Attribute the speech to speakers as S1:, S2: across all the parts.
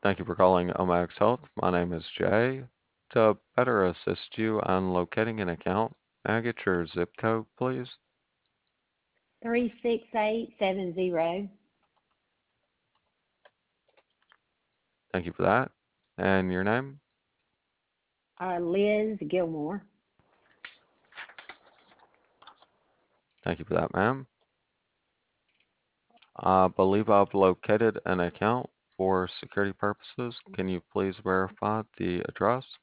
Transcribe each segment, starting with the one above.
S1: Thank you for calling Omax Health. My name is Jay. To better assist you on locating an account, may I get your zip code, please?
S2: 36870.
S1: Thank you for that. And your name?
S2: Liz Gilmore.
S1: Thank you for that, ma'am. I believe I've located an account for security purposes. Can you please verify the address?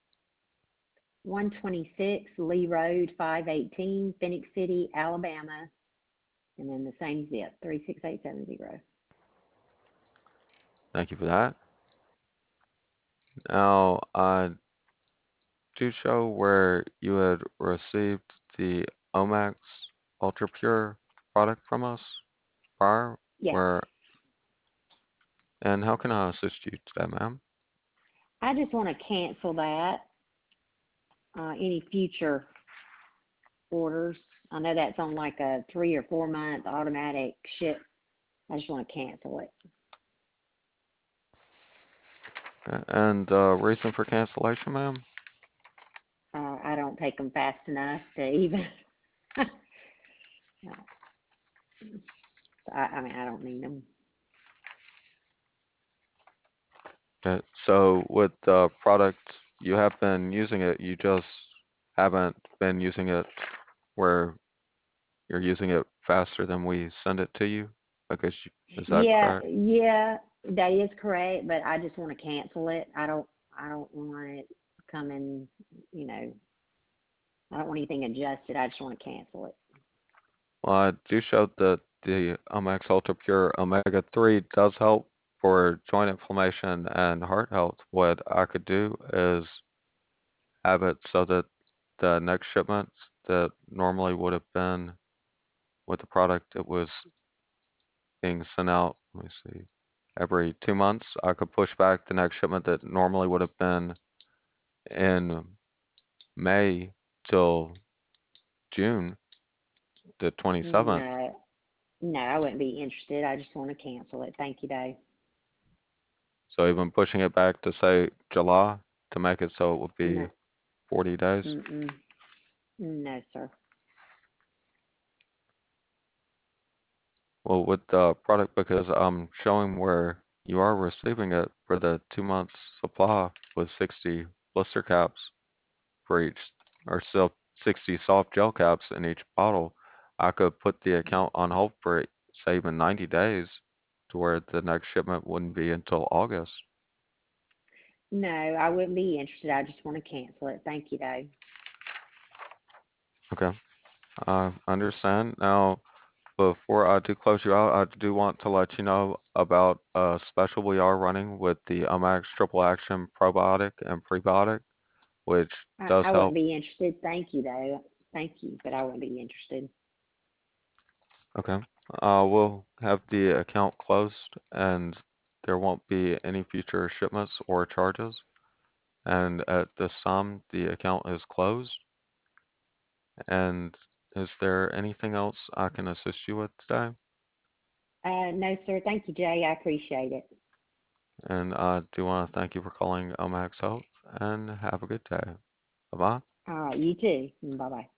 S2: 126 Lee Road, 518, Phoenix City, Alabama, and then the same zip, 36870.
S1: Thank you for that. Now, I do show where you had received the Omax Ultra Pure product from us prior,
S2: Yes,
S1: where, and how can I assist you today, ma'am?
S2: I just want to cancel that. Any future orders. I know that's on like a 3 or 4 month automatic ship. I just want to cancel it.
S1: And reason for cancellation, ma'am?
S2: I don't take them fast enough to even. I mean, I don't need them.
S1: So with the product, you have been using it, you just haven't been using it where you're using it faster than we send it to you? Is that
S2: Yeah,
S1: correct?
S2: yeah, that is correct, but I just want to cancel it. I don't want it coming, you know, I don't want anything adjusted. I just want to cancel it.
S1: Well, I do show that the Omax Ultra Pure Omega 3 does help for joint inflammation and heart health. What I could do is have it so that the next shipment that normally would have been with the product that was being sent out, let me see, every 2 months, I could push back the next shipment that normally would have been in May till June the 27th.
S2: No, no, I wouldn't be interested. I just want to cancel it. Thank you, though.
S1: So even pushing it back to say July to make it so it would be
S2: No,
S1: 40 days.
S2: mm-mm, no, sir.
S1: Well, with the product, because I'm showing where you are receiving it for the 2 months supply with 60 blister caps for each, or 60 soft gel caps in each bottle, I could put the account on hold for, say, even 90 days to where the next shipment wouldn't be until August.
S2: No, I wouldn't be interested. I just want to cancel it. Thank you, though.
S1: Okay, I understand. Now, before I do close you out, I do want to let you know about a special we are running with the Omax Triple Action Probiotic and Prebiotic, which does
S2: I wouldn't
S1: help.
S2: be interested. Thank you, though. Thank you, but I wouldn't be interested.
S1: Okay. We'll have the account closed and there won't be any future shipments or charges. And at this time, the account is closed. And is there anything else I can assist you with today?
S2: No, sir. Thank you, Jay. I appreciate it.
S1: And I do want to thank you for calling Omax Health and have a good day. Bye bye.
S2: All right, you too. Bye bye.